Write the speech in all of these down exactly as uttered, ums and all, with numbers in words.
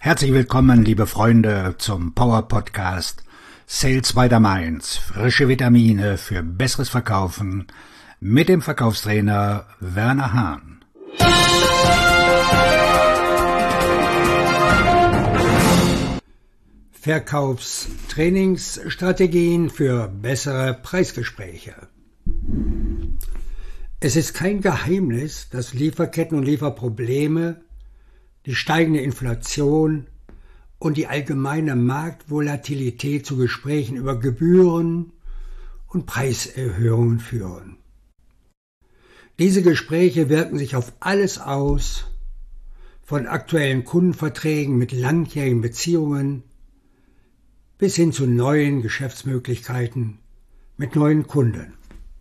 Herzlich willkommen, liebe Freunde, zum Power Podcast Sales by the Mainz. Frische Vitamine für besseres Verkaufen mit dem Verkaufstrainer Werner Hahn. Verkaufstrainingsstrategien für bessere Preisgespräche. Es ist kein Geheimnis, dass Lieferketten und Lieferprobleme, die steigende Inflation und die allgemeine Marktvolatilität zu Gesprächen über Gebühren und Preiserhöhungen führen. Diese Gespräche wirken sich auf alles aus, von aktuellen Kundenverträgen mit langjährigen Beziehungen bis hin zu neuen Geschäftsmöglichkeiten mit neuen Kunden.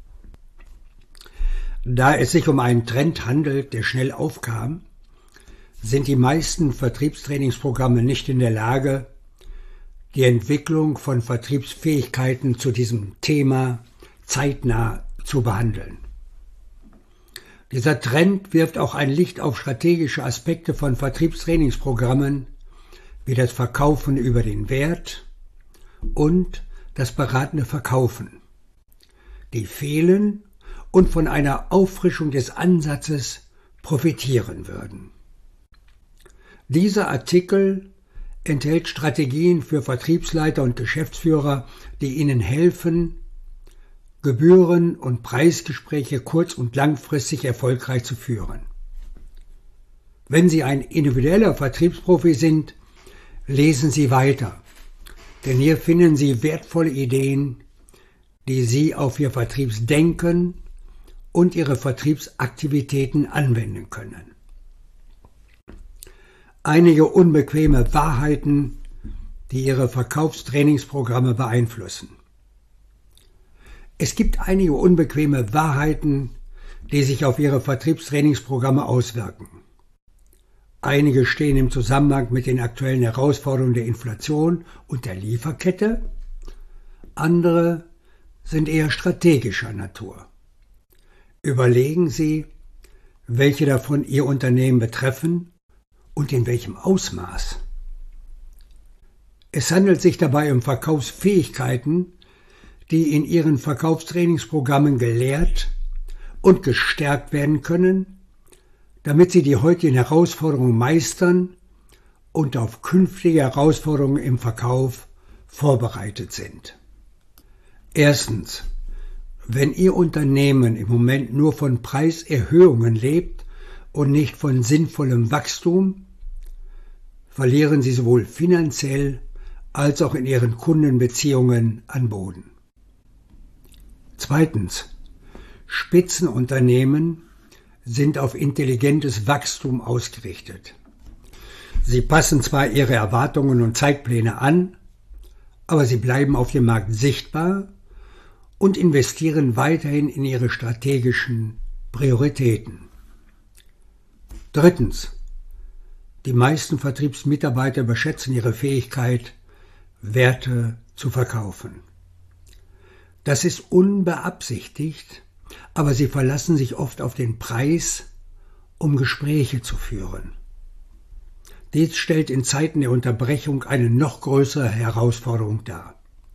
Da es sich um einen Trend handelt, der schnell aufkam, sind die meisten Vertriebstrainingsprogramme nicht in der Lage, die Entwicklung von Vertriebsfähigkeiten zu diesem Thema zeitnah zu behandeln. Dieser Trend wirft auch ein Licht auf strategische Aspekte von Vertriebstrainingsprogrammen wie das Verkaufen über den Wert und das beratende Verkaufen, die fehlen und von einer Auffrischung des Ansatzes profitieren würden. Dieser Artikel enthält Strategien für Vertriebsleiter und Geschäftsführer, die ihnen helfen, Gebühren- und Preisgespräche kurz- und langfristig erfolgreich zu führen. Wenn Sie ein individueller Vertriebsprofi sind, lesen Sie weiter, denn hier finden Sie wertvolle Ideen, die Sie auf Ihr Vertriebsdenken und Ihre Vertriebsaktivitäten anwenden können. Einige unbequeme Wahrheiten, die Ihre Verkaufstrainingsprogramme beeinflussen. Es gibt einige unbequeme Wahrheiten, die sich auf Ihre Vertriebstrainingsprogramme auswirken. Einige stehen im Zusammenhang mit den aktuellen Herausforderungen der Inflation und der Lieferkette, andere sind eher strategischer Natur. Überlegen Sie, welche davon Ihr Unternehmen betreffen und in welchem Ausmaß. Es handelt sich dabei um Verkaufsfähigkeiten, die in Ihren Verkaufstrainingsprogrammen gelehrt und gestärkt werden können, damit Sie die heutigen Herausforderungen meistern und auf künftige Herausforderungen im Verkauf vorbereitet sind. Erstens. Wenn Ihr Unternehmen im Moment nur von Preiserhöhungen lebt und nicht von sinnvollem Wachstum, verlieren Sie sowohl finanziell als auch in Ihren Kundenbeziehungen an Boden. Zweitens. Spitzenunternehmen sind auf intelligentes Wachstum ausgerichtet. Sie passen zwar ihre Erwartungen und Zeitpläne an, aber sie bleiben auf dem Markt sichtbar und investieren weiterhin in ihre strategischen Prioritäten. Drittens. Die meisten Vertriebsmitarbeiter überschätzen ihre Fähigkeit, Werte zu verkaufen. Das ist unbeabsichtigt, aber sie verlassen sich oft auf den Preis, um Gespräche zu führen. Dies stellt in Zeiten der Unterbrechung eine noch größere Herausforderung dar.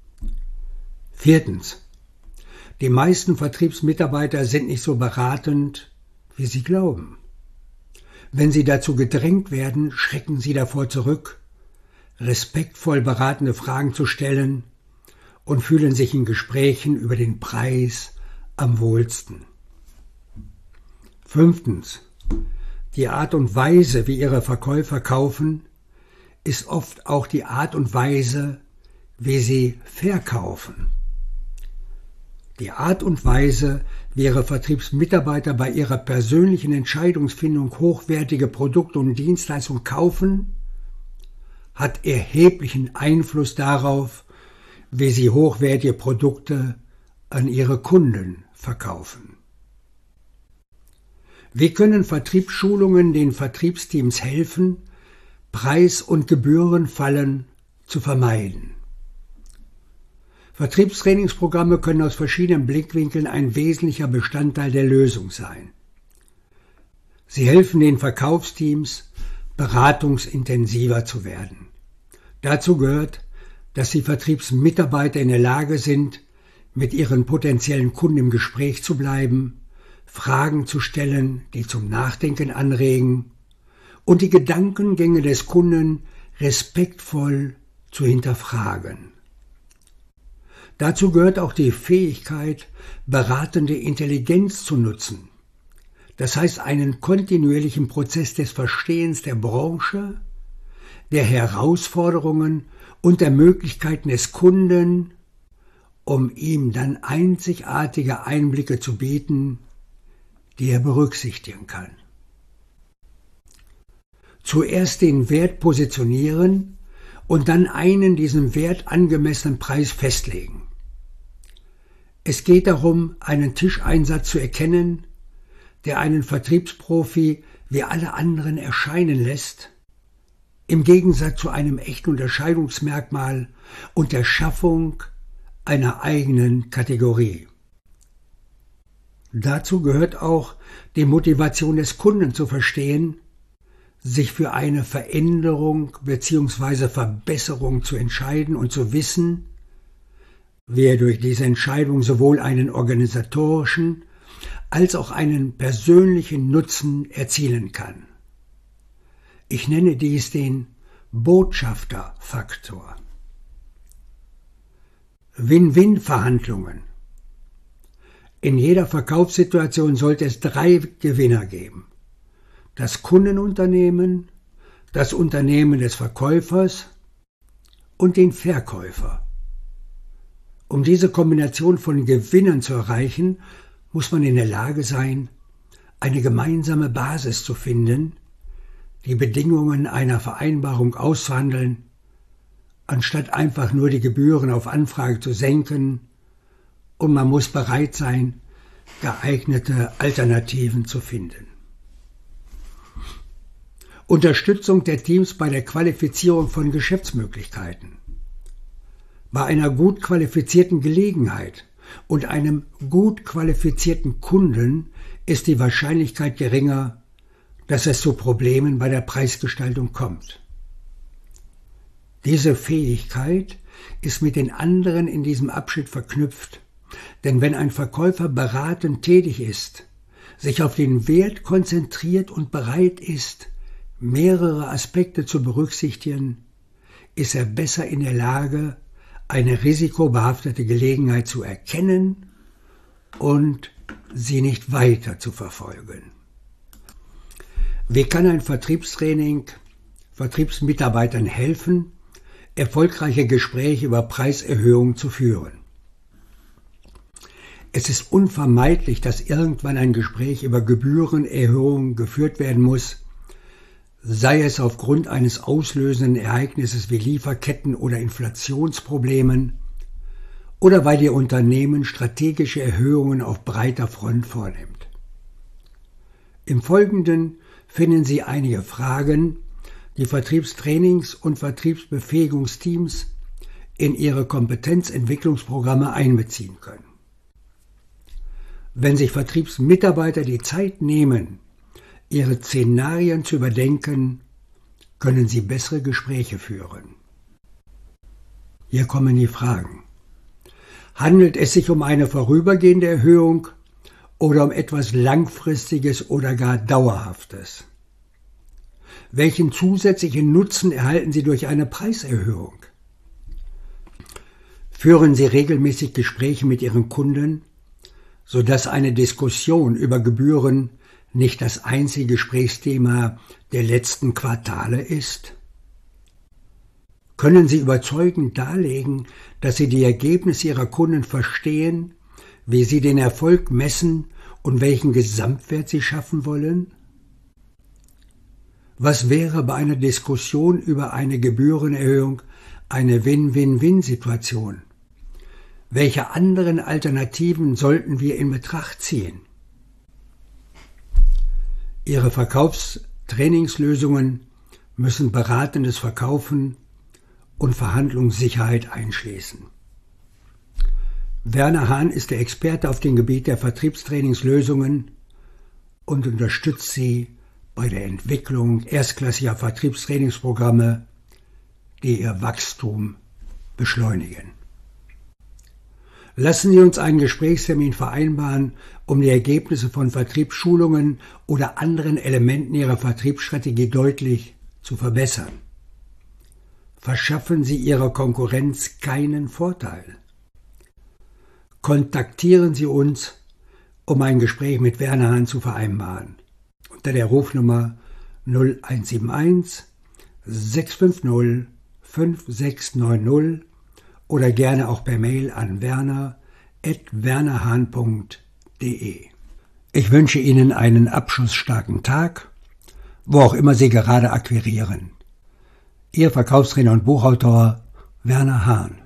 Viertens. Die meisten Vertriebsmitarbeiter sind nicht so beratend, wie sie glauben. Wenn sie dazu gedrängt werden, schrecken sie davor zurück, respektvoll beratende Fragen zu stellen und fühlen sich in Gesprächen über den Preis am wohlsten. Fünftens. Die Art und Weise, wie Ihre Verkäufer kaufen, ist oft auch die Art und Weise, wie sie verkaufen. Die Art und Weise, wie Ihre Vertriebsmitarbeiter bei ihrer persönlichen Entscheidungsfindung hochwertige Produkte und Dienstleistungen kaufen, hat erheblichen Einfluss darauf, wie sie hochwertige Produkte an ihre Kunden verkaufen. Wie können Vertriebsschulungen den Vertriebsteams helfen, Preis- und Gebührenfallen zu vermeiden? Vertriebstrainingsprogramme können aus verschiedenen Blickwinkeln ein wesentlicher Bestandteil der Lösung sein. Sie helfen den Verkaufsteams, beratungsintensiver zu werden. Dazu gehört, dass die Vertriebsmitarbeiter in der Lage sind, mit ihren potenziellen Kunden im Gespräch zu bleiben, Fragen zu stellen, die zum Nachdenken anregen und die Gedankengänge des Kunden respektvoll zu hinterfragen. Dazu gehört auch die Fähigkeit, beratende Intelligenz zu nutzen. Das heißt, einen kontinuierlichen Prozess des Verstehens der Branche, der Herausforderungen und der Möglichkeiten des Kunden, um ihm dann einzigartige Einblicke zu bieten, die er berücksichtigen kann. Zuerst den Wert positionieren und dann einen diesem Wert angemessenen Preis festlegen. Es geht darum, einen Tischeinsatz zu erkennen, der einen Vertriebsprofi wie alle anderen erscheinen lässt, im Gegensatz zu einem echten Unterscheidungsmerkmal und der Schaffung einer eigenen Kategorie. Dazu gehört auch, die Motivation des Kunden zu verstehen, sich für eine Veränderung bzw. Verbesserung zu entscheiden und zu wissen, wie er durch diese Entscheidung sowohl einen organisatorischen als auch einen persönlichen Nutzen erzielen kann. Ich nenne dies den Botschafterfaktor. Win-Win-Verhandlungen. In jeder Verkaufssituation sollte es drei Gewinner geben. Das Kundenunternehmen, das Unternehmen des Verkäufers und den Verkäufer. Um diese Kombination von Gewinnern zu erreichen, muss man in der Lage sein, eine gemeinsame Basis zu finden, die Bedingungen einer Vereinbarung auszuhandeln, anstatt einfach nur die Gebühren auf Anfrage zu senken, und man muss bereit sein, geeignete Alternativen zu finden. Unterstützung der Teams bei der Qualifizierung von Geschäftsmöglichkeiten. Bei einer gut qualifizierten Gelegenheit und einem gut qualifizierten Kunden ist die Wahrscheinlichkeit geringer, dass es zu Problemen bei der Preisgestaltung kommt. Diese Fähigkeit ist mit den anderen in diesem Abschnitt verknüpft, denn wenn ein Verkäufer beratend tätig ist, sich auf den Wert konzentriert und bereit ist, mehrere Aspekte zu berücksichtigen, ist er besser in der Lage, eine risikobehaftete Gelegenheit zu erkennen und sie nicht weiter zu verfolgen. Wie kann ein Vertriebstraining Vertriebsmitarbeitern helfen, erfolgreiche Gespräche über Preiserhöhungen zu führen? Es ist unvermeidlich, dass irgendwann ein Gespräch über Gebührenerhöhungen geführt werden muss, sei es aufgrund eines auslösenden Ereignisses wie Lieferketten- oder Inflationsproblemen oder weil Ihr Unternehmen strategische Erhöhungen auf breiter Front vornimmt. Im Folgenden finden Sie einige Fragen, die Vertriebstrainings- und Vertriebsbefähigungsteams in ihre Kompetenzentwicklungsprogramme einbeziehen können. Wenn sich Vertriebsmitarbeiter die Zeit nehmen, ihre Szenarien zu überdenken, können sie bessere Gespräche führen. Hier kommen die Fragen. Handelt es sich um eine vorübergehende Erhöhung oder um etwas Langfristiges oder gar Dauerhaftes? Welchen zusätzlichen Nutzen erhalten Sie durch eine Preiserhöhung? Führen Sie regelmäßig Gespräche mit Ihren Kunden, sodass eine Diskussion über Gebühren nicht das einzige Gesprächsthema der letzten Quartale ist? Können Sie überzeugend darlegen, dass Sie die Ergebnisse Ihrer Kunden verstehen, wie Sie den Erfolg messen und welchen Gesamtwert Sie schaffen wollen? Was wäre bei einer Diskussion über eine Gebührenerhöhung eine Win-Win-Win-Situation? Welche anderen Alternativen sollten wir in Betracht ziehen? Ihre Verkaufstrainingslösungen müssen beratendes Verkaufen und Verhandlungssicherheit einschließen. Werner Hahn ist der Experte auf dem Gebiet der Vertriebstrainingslösungen und unterstützt Sie bei der Entwicklung erstklassiger Vertriebstrainingsprogramme, die Ihr Wachstum beschleunigen. Lassen Sie uns einen Gesprächstermin vereinbaren, um die Ergebnisse von Vertriebsschulungen oder anderen Elementen Ihrer Vertriebsstrategie deutlich zu verbessern. Verschaffen Sie Ihrer Konkurrenz keinen Vorteil. Kontaktieren Sie uns, um ein Gespräch mit Werner Hahn zu vereinbaren. Unter der Rufnummer null eins sieben eins, sechs fünf null, fünf sechs neun null oder gerne auch per Mail an werner at wernerhahn punkt de. Ich wünsche Ihnen einen abschlussstarken Tag, wo auch immer Sie gerade akquirieren. Ihr Verkaufstrainer und Buchautor Werner Hahn.